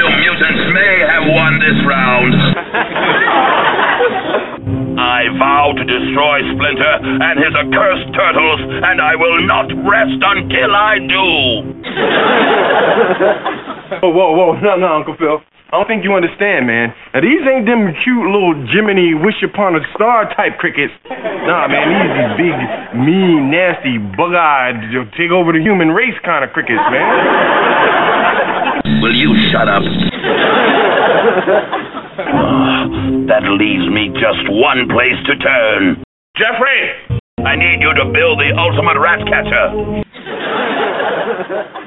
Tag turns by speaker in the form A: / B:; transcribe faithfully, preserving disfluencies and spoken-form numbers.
A: You mutants may have won this round. I vow to destroy Splinter and his accursed turtles, and I will not rest until I do.
B: Whoa, whoa, whoa, no, no, Uncle Phil. I don't think you understand, man. Now, these ain't them cute little Jiminy Wish Upon a Star type crickets. Nah, man, these these big, mean, nasty, bug-eyed, you'll take over the human race kind of crickets, man.
A: Will you shut up? Oh, that leaves me just one place to turn. Jeffrey, I need you to build the ultimate rat catcher.